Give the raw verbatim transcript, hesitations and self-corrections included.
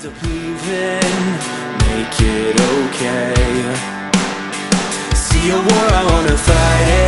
to believe in, make it okay. See a war, I wanna fight it.